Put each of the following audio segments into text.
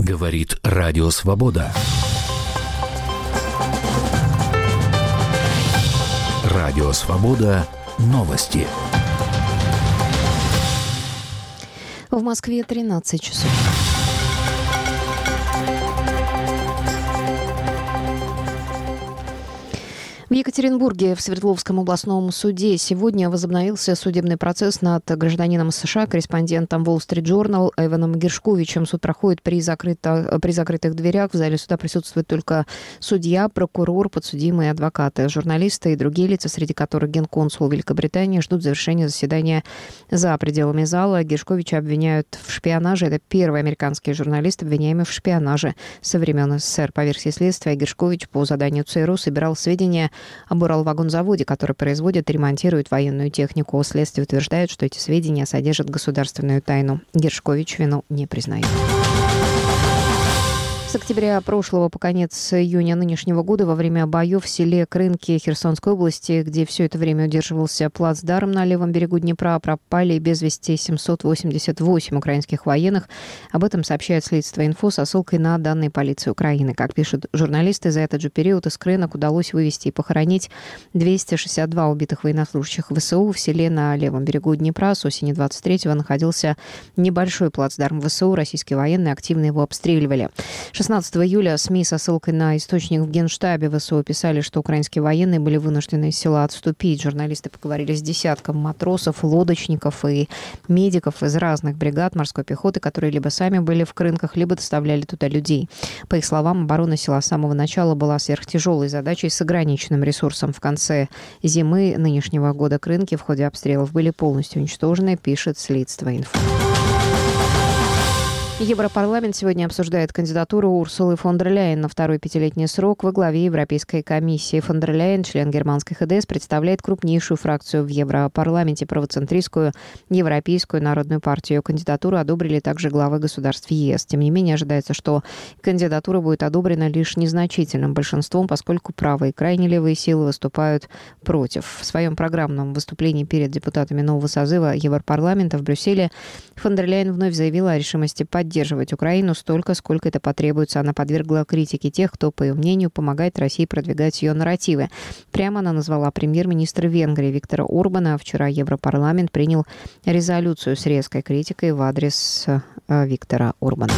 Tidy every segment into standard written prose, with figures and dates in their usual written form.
Говорит Радио Свобода. Радио Свобода. Новости. В Москве 13 часов. В Екатеринбурге в Свердловском областном суде сегодня возобновился судебный процесс над гражданином США, корреспондентом Wall Street Journal Эваном Гершковичем. Суд проходит при закрытых дверях. В зале суда присутствует только судья, прокурор, подсудимые, адвокаты. Журналисты и другие лица, среди которых генконсул Великобритании, ждут завершения заседания за пределами зала. Гершковича обвиняют в шпионаже. Это первый американский журналист, обвиняемый в шпионаже со времен СССР. По версии следствия, Гершкович по заданию ЦРУ собирал сведения об Уралвагонзаводе, который производит и ремонтирует военную технику. Следствие утверждает, что эти сведения содержат государственную тайну. Гершкович вину не признает. С октября прошлого по конец июня нынешнего года во время боев в селе Крынки Херсонской области, где все это время удерживался плацдарм на левом берегу Днепра, пропали без вести 788 украинских военных. Об этом сообщает Следствие Инфо со ссылкой на данные полиции Украины. Как пишут журналисты, за этот же период из Крынок удалось вывести и похоронить 262 убитых военнослужащих ВСУ. В селе на левом берегу Днепра с осени 23-го находился небольшой плацдарм ВСУ. Российские военные активно его обстреливали. 16 июля СМИ со ссылкой на источник в Генштабе ВСУ писали, что украинские военные были вынуждены из села отступить. Журналисты поговорили с десятком матросов, лодочников и медиков из разных бригад морской пехоты, которые либо сами были в Крынках, либо доставляли туда людей. По их словам, оборона села с самого начала была сверхтяжелой задачей с ограниченным ресурсом. В конце зимы нынешнего года Крынки в ходе обстрелов были полностью уничтожены, пишет Следствие Инфо. Европарламент сегодня обсуждает кандидатуру Урсулы фон дер Ляйен на второй пятилетний срок во главе Европейской комиссии. Фон дер Ляйен, член германской ХДС, представляет крупнейшую фракцию в Европарламенте, правоцентристскую Европейскую народную партию. Ее кандидатуру одобрили также главы государств ЕС. Тем не менее, ожидается, что кандидатура будет одобрена лишь незначительным большинством, поскольку правые и крайне левые силы выступают против. В своем программном выступлении перед депутатами нового созыва Европарламента в Брюсселе фон дер Ляйен вновь заявила о решимости поддерживать Украину столько, сколько это потребуется. Она подвергла критике тех, кто, по ее мнению, помогает России продвигать ее нарративы. Прямо она назвала премьер-министра Венгрии Виктора Орбана. Вчера Европарламент принял резолюцию с резкой критикой в адрес Виктора Орбана.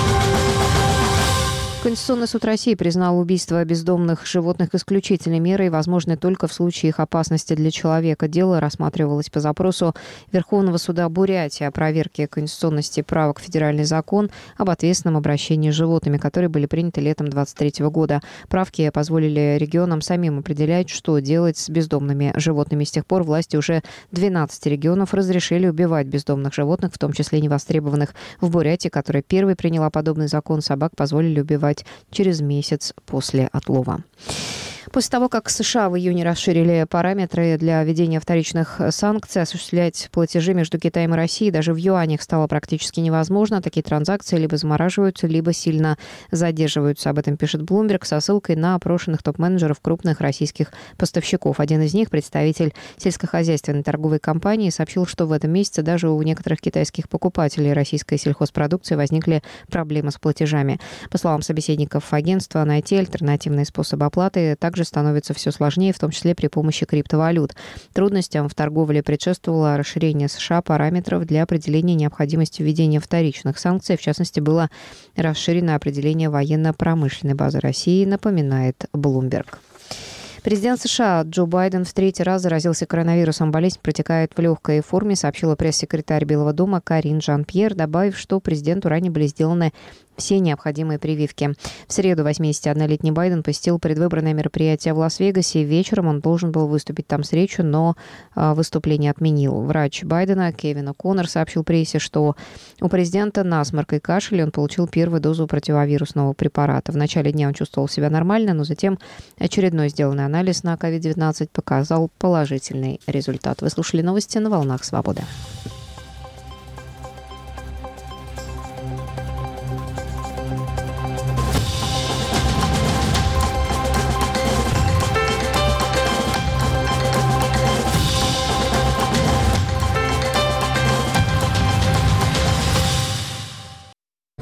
Конституционный суд России признал убийство бездомных животных исключительной мерой, возможной только в случае их опасности для человека. Дело рассматривалось по запросу Верховного суда Бурятии о проверке конституционности правок федеральный закон об ответственном обращении с животными, которые были приняты летом 2023 года. Правки позволили регионам самим определять, что делать с бездомными животными. С тех пор власти уже 12 регионов разрешили убивать бездомных животных, в том числе невостребованных. В Бурятии, которая первой приняла подобный закон, собак позволили убивать через месяц после отлова. После того, как США в июне расширили параметры для введения вторичных санкций, осуществлять платежи между Китаем и Россией даже в юанях стало практически невозможно. Такие транзакции либо замораживаются, либо сильно задерживаются. Об этом пишет Bloomberg со ссылкой на опрошенных топ-менеджеров крупных российских поставщиков. Один из них, представитель сельскохозяйственной торговой компании, сообщил, что в этом месяце даже у некоторых китайских покупателей российской сельхозпродукции возникли проблемы с платежами. По словам собеседников агентства, найти альтернативные способы оплаты также становится все сложнее, в том числе при помощи криптовалют. Трудностям в торговле предшествовало расширение США параметров для определения необходимости введения вторичных санкций. В частности, было расширено определение военно-промышленной базы России, напоминает Bloomberg. Президент США Джо Байден в третий раз заразился коронавирусом. Болезнь протекает в легкой форме, сообщила пресс-секретарь Белого дома Карин Жан-Пьер, добавив, что президенту ранее были сделаны все необходимые прививки. В среду 81-летний Байден посетил предвыборное мероприятие в Лас-Вегасе. Вечером он должен был выступить там с речью, но выступление отменил. Врач Байдена Кевин О'Коннор сообщил прессе, что у президента насморк и кашель, и он получил первую дозу противовирусного препарата. В начале дня он чувствовал себя нормально, но затем очередной сделанный анализ на COVID-19 показал положительный результат. Вы слушали новости на «Волнах Свободы».